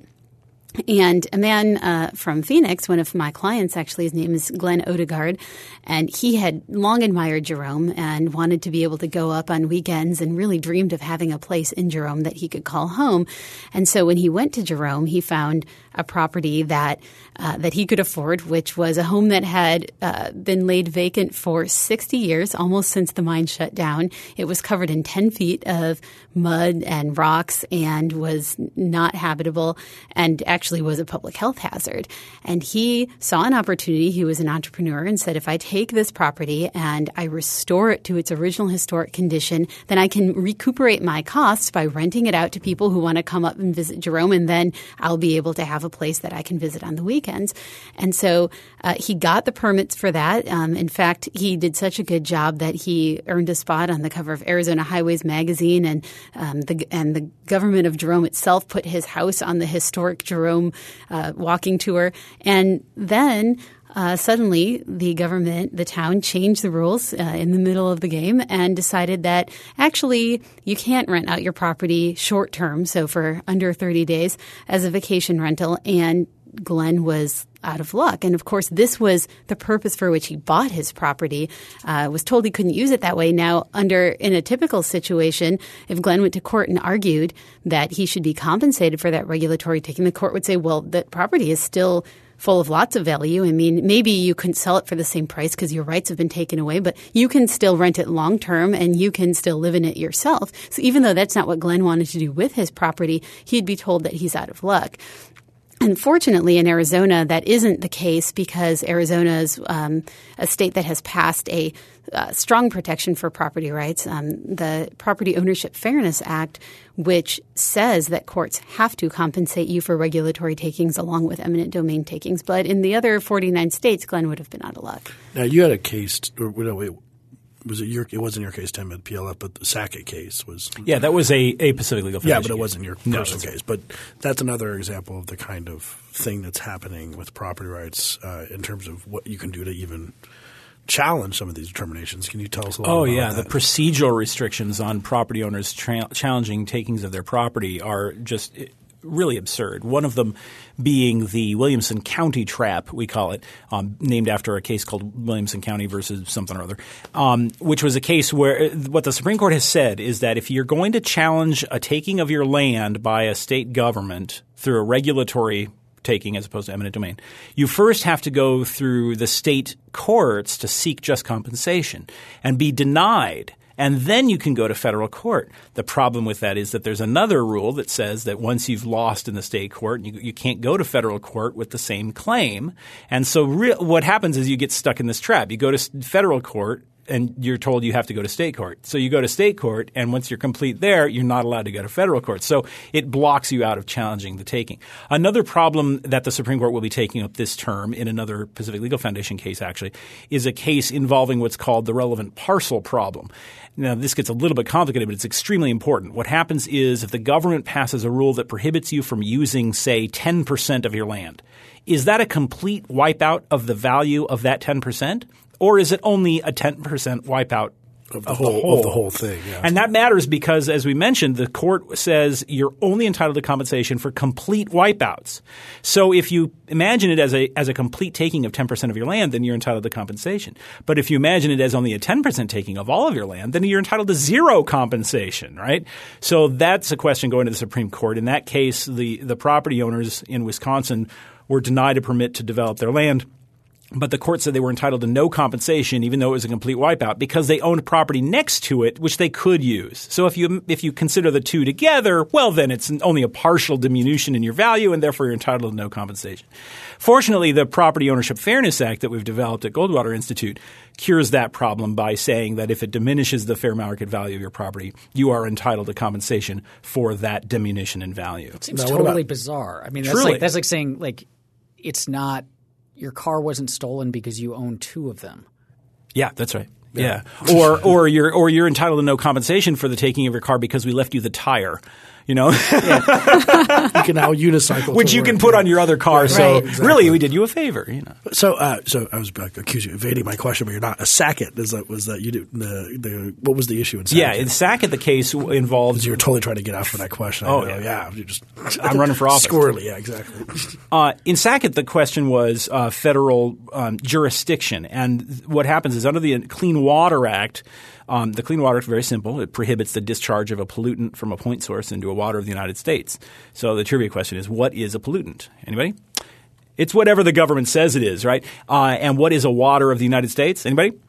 And a man uh, from Phoenix, one of my clients, actually, his name is Glenn Odegaard, and he had long admired Jerome and wanted to be able to go up on weekends and really dreamed of having a place in Jerome that he could call home. And so when he went to Jerome, he found a property that uh, that he could afford, which was a home that had uh, been laid vacant for sixty years, almost since the mine shut down. It was covered in ten feet of mud and rocks and was not habitable and actually actually was a public health hazard. And he saw an opportunity. He was an entrepreneur and said, if I take this property and I restore it to its original historic condition, then I can recuperate my costs by renting it out to people who want to come up and visit Jerome, and then I'll be able to have a place that I can visit on the weekends. And so uh, he got the permits for that. Um, in fact, he did such a good job that he earned a spot on the cover of Arizona Highways magazine, and um, the and the government of Jerome itself put his house on the historic Jerome uh, walking tour. And then uh, suddenly the government, the town, changed the rules uh, in the middle of the game and decided that actually you can't rent out your property short term, so for under thirty days, as a vacation rental. And Glenn was out of luck. And of course, this was the purpose for which he bought his property, uh, was told he couldn't use it that way. Now, under in a typical situation, if Glenn went to court and argued that he should be compensated for that regulatory taking, the court would say, well, that property is still full of lots of value. I mean, maybe you couldn't sell it for the same price because your rights have been taken away, but you can still rent it long term and you can still live in it yourself. So even though that's not what Glenn wanted to do with his property, he'd be told that he's out of luck. Unfortunately, in Arizona, that isn't the case because Arizona is um, a state that has passed a uh, strong protection for property rights. Um, the Property Ownership Fairness Act, which says that courts have to compensate you for regulatory takings along with eminent domain takings. But in the other forty-nine states, Glenn would have been out of luck. Now, you had a case – or no, wait. Was it your? It wasn't your case, Tim, at P L F, but the Sackett case was. Yeah, that was a, a Pacific Legal Foundation. Yeah, but it wasn't your no, personal case. But that's another example of the kind of thing that's happening with property rights uh, in terms of what you can do to even challenge some of these determinations. Can you tell us a little oh, about yeah. that? The procedural restrictions on property owners tra- challenging takings of their property are just really absurd. One of them being the Williamson County trap, we call it, um, named after a case called Williamson County versus something or other, um, which was a case where what the Supreme Court has said is that if you're going to challenge a taking of your land by a state government through a regulatory taking as opposed to eminent domain, you first have to go through the state courts to seek just compensation and be denied. And then you can go to federal court. The problem with that is that there's another rule that says that once you've lost in the state court, you, you can't go to federal court with the same claim. And so re- what happens is you get stuck in this trap. You go to federal court and you're told you have to go to state court. So you go to state court, and once you're complete there, you're not allowed to go to federal court. So it blocks you out of challenging the taking. Another problem that the Supreme Court will be taking up this term in another Pacific Legal Foundation case actually is a case involving what's called the relevant parcel problem. Now, this gets a little bit complicated, but it's extremely important. What happens is if the government passes a rule that prohibits you from using, say, ten percent of your land, is that a complete wipeout of the value of that ten percent? Or is it only a ten percent wipeout of the, of whole, the whole of the whole thing? Yeah. And that matters because, as we mentioned, the court says you're only entitled to compensation for complete wipeouts. So if you imagine it as a as a complete taking of ten percent of your land, then you're entitled to compensation. But if you imagine it as only a ten percent taking of all of your land, then you're entitled to zero compensation, right? So that's a question going to the Supreme Court. In that case, the, the property owners in Wisconsin were denied a permit to develop their land. But the court said they were entitled to no compensation even though it was a complete wipeout because they owned property next to it which they could use. So if you if you consider the two together, well, then it's only a partial diminution in your value and therefore you're entitled to no compensation. Fortunately, the Property Ownership Fairness Act that we've developed at Goldwater Institute cures that problem by saying that if it diminishes the fair market value of your property, you are entitled to compensation for that diminution in value. It seems now, totally about, bizarre. I mean, that's truly. like that's like saying like it's not – your car wasn't stolen because you own two of them. Yeah, that's right. Yeah. yeah. Or or you're or you're entitled to no compensation for the taking of your car because we left you the tire. You know? Yeah. You can now unicycle. Which you work. can put on your other car. Right. So Right, exactly. Really we did you a favor, you know. So uh, so I was like, accusing you of evading my question, but you're not. A Sackett is that was that you do the, the what was the issue in Sackett? Yeah, in Sackett the case involved you were totally trying to get after that question. Oh, yeah. yeah. You just I'm running for office. Squirrely, yeah, exactly. Uh, in Sackett, the question was uh, federal um, jurisdiction. And what happens is under the Clean Water Act, um, the Clean Water Act is very simple. It prohibits the discharge of a pollutant from a point source into a water of the United States. So the trivia question is, what is a pollutant? Anybody? It's whatever the government says it is, right? Uh, and what is a water of the United States? Anybody?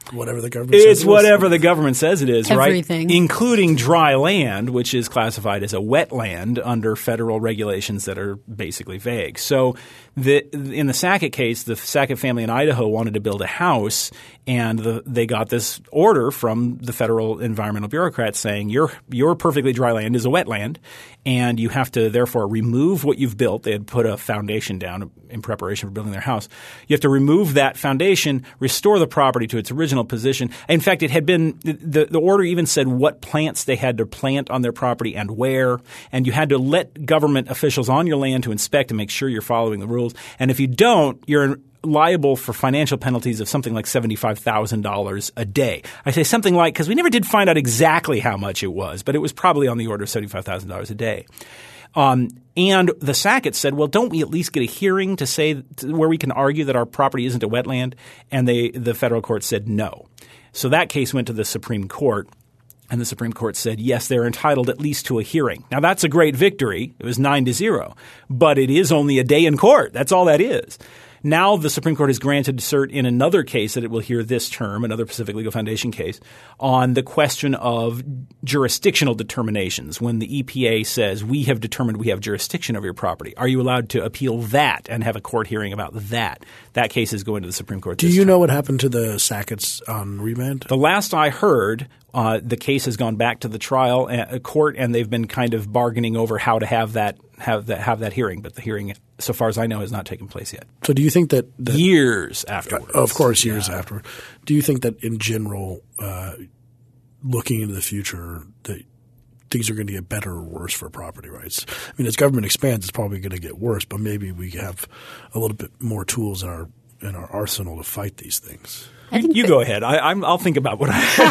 Whatever the government says. It's whatever the government says it is, Everything. right? Including dry land, which is classified as a wetland under federal regulations that are basically vague. So the, in the Sackett case, the Sackett family in Idaho wanted to build a house, and the, they got this order from the federal environmental bureaucrats saying your your perfectly dry land is a wetland, and you have to therefore remove what you've built. They had put a foundation down in preparation for building their house. You have to remove that foundation, restore the property to its original position. In fact, it had been the, the order even said what plants they had to plant on their property and where, and you had to let government officials on your land to inspect and make sure you're following the rules. And if you don't, you're liable for financial penalties of something like seventy-five thousand dollars a day. I say something like because we never did find out exactly how much it was, but it was probably on the order of seventy-five thousand dollars a day. Um, and the Sackett said, well, don't we at least get a hearing to say to, where we can argue that our property isn't a wetland? And they, the federal court said no. So that case went to the Supreme Court. And the Supreme Court said, yes, they're entitled at least to a hearing. Now, that's a great victory. It was nine to zero. But it is only a day in court. That's all that is. Now the Supreme Court has granted cert in another case that it will hear this term, another Pacific Legal Foundation case, on the question of jurisdictional determinations. When the E P A says, we have determined we have jurisdiction over your property, are you allowed to appeal that and have a court hearing about that? That case is going to the Supreme Court. Do this you term. know what happened to the Sacketts on remand? The last I heard, uh, the case has gone back to the trial uh, court, and they've been kind of bargaining over how to have that have that have that hearing. But the hearing, so far as I know, has not taken place yet. So do you think that, that years afterwards? Of course, years yeah. afterward. Do you think that in general, uh, looking into the future, that things are going to get better or worse for property rights? I mean, as government expands, it's probably going to get worse, but maybe we have a little bit more tools in our in our arsenal to fight these things. I think you that, go ahead. I, I'm, I'll think about what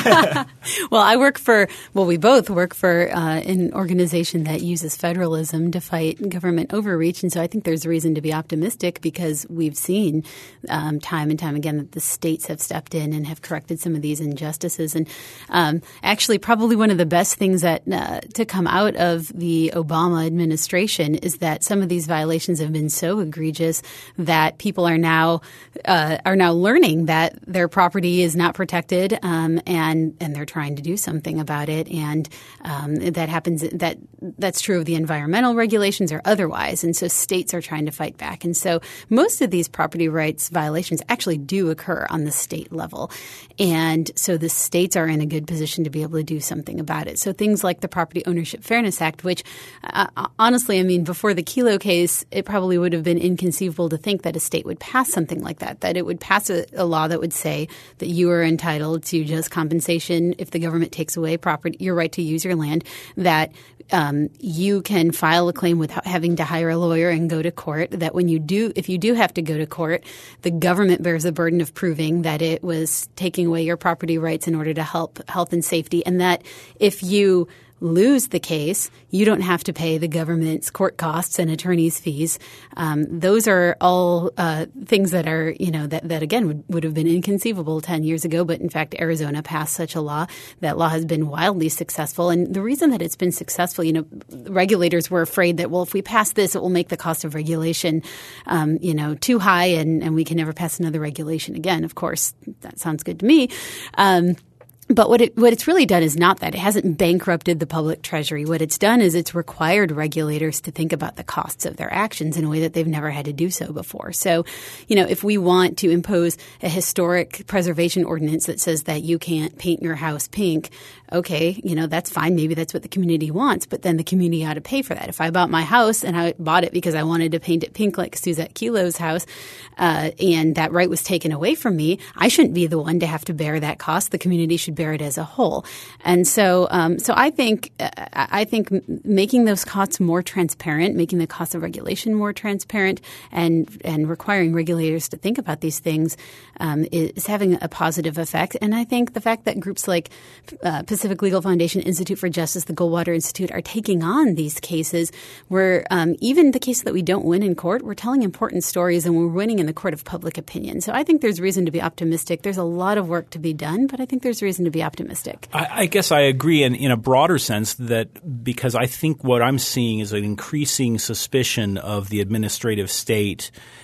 I – Well, I work for – well, we both work for uh, an organization that uses federalism to fight government overreach. And so I think there's reason to be optimistic because we've seen um, time and time again that the states have stepped in and have corrected some of these injustices. And um, actually probably one of the best things that uh, to come out of the Obama administration is that some of these violations have been so egregious that people are now uh, are now learning that their property is not protected, um, and and they're trying to do something about it. And um, that happens. That that's true of the environmental regulations or otherwise. And so states are trying to fight back. And so most of these property rights violations actually do occur on the state level. And so the states are in a good position to be able to do something about it. So things like the Property Ownership Fairness Act, which uh, honestly, I mean, before the Kelo case, it probably would have been inconceivable to think that a state would pass something like that, that it would pass a, a law that would say that you are entitled to just compensation if the government takes away property, your right to use your land, that um, you can file a claim without having to hire a lawyer and go to court, that when you do, if you do have to go to court, the government bears the burden of proving that it was taking away your property rights in order to help health and safety, and that if you lose the case, you don't have to pay the government's court costs and attorney's fees. Um, those are all uh, things that are, you know, that, that again would, would have been inconceivable ten years ago. But in fact, Arizona passed such a law. That law has been wildly successful. And the reason that it's been successful, you know, regulators were afraid that, well, if we pass this, it will make the cost of regulation, um, you know, too high and, and we can never pass another regulation again. Of course, that sounds good to me. Um, But what it what it's really done is not that. It hasn't bankrupted the public treasury. What it's done is it's required regulators to think about the costs of their actions in a way that they've never had to do so before. So, you know, if we want to impose a historic preservation ordinance that says that you can't paint your house pink, okay, you know, that's fine. Maybe that's what the community wants, but then the community ought to pay for that. If I bought my house and I bought it because I wanted to paint it pink like Suzette Kelo's house, uh, and that right was taken away from me, I shouldn't be the one to have to bear that cost. The community should bear it as a whole. And so, um, so I think, uh, I think making those costs more transparent, making the cost of regulation more transparent, and and requiring regulators to think about these things um, is having a positive effect. And I think the fact that groups like uh, Pacific Legal Foundation, Institute for Justice, the Goldwater Institute are taking on these cases, where um, even the cases that we don't win in court, we're telling important stories and we're winning in the court of public opinion. So I think there's reason to be optimistic. There's a lot of work to be done, but I think there's reason to be optimistic. I, I guess I agree in, in a broader sense that because I think what I'm seeing is an increasing suspicion of the administrative state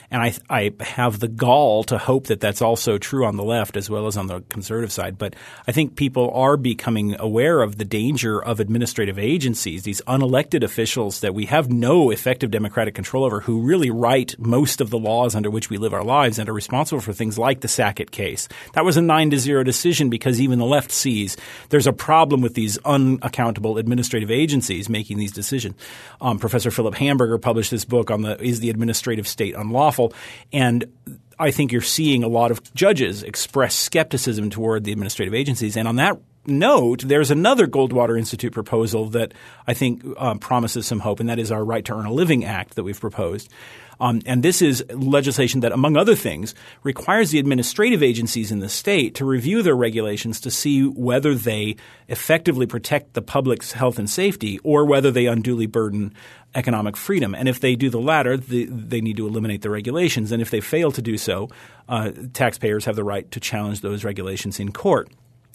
And I, I have the gall to hope that that's also true on the left as well as on the conservative side. But I think people are becoming aware of the danger of administrative agencies, these unelected officials that we have no effective democratic control over, who really write most of the laws under which we live our lives and are responsible for things like the Sackett case. That was a nine to zero decision because even the left sees there's a problem with these unaccountable administrative agencies making these decisions. Um, Professor Philip Hamburger published this book on the is the administrative state unlawful? And I think you're seeing a lot of judges express skepticism toward the administrative agencies. And on that note, there's another Goldwater Institute proposal that I think um, promises some hope, and that is our Right to Earn a Living Act that we've proposed. Um, and this is legislation that, among other things, requires the administrative agencies in the state to review their regulations to see whether they effectively protect the public's health and safety or whether they unduly burden economic freedom. And if they do the latter, the, they need to eliminate the regulations. And if they fail to do so, uh, taxpayers have the right to challenge those regulations in court.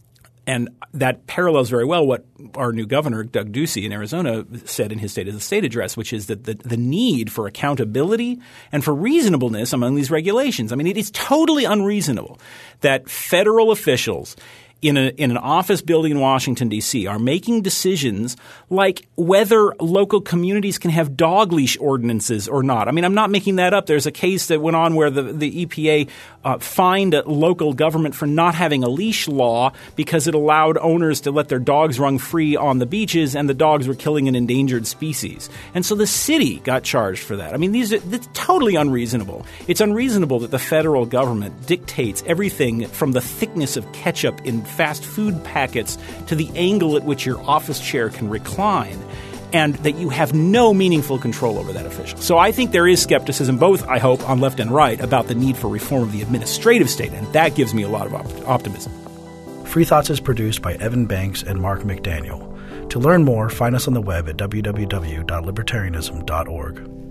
And that parallels very well what our new governor, Doug Ducey in Arizona, said in his State of the State address, which is that the, the need for accountability and for reasonableness among these regulations. I mean, it is totally unreasonable that federal officials in, a, in an office building in Washington, D C are making decisions like whether local communities can have dog leash ordinances or not. I mean, I'm not making that up. There's a case that went on where the, the E P A uh, fined a local government for not having a leash law because it allowed owners to let their dogs run free on the beaches, and the dogs were killing an endangered species. And so the city got charged for that. I mean, these are it's totally unreasonable. It's unreasonable that the federal government dictates everything from the thickness of ketchup in fast food packets to the angle at which your office chair can recline, and that you have no meaningful control over that official. So I think there is skepticism, both, I hope, on left and right, about the need for reform of the administrative state, and that gives me a lot of op- optimism. Free Thoughts is produced by Evan Banks and Mark McDaniel. To learn more, find us on the web at w w w dot libertarianism dot org.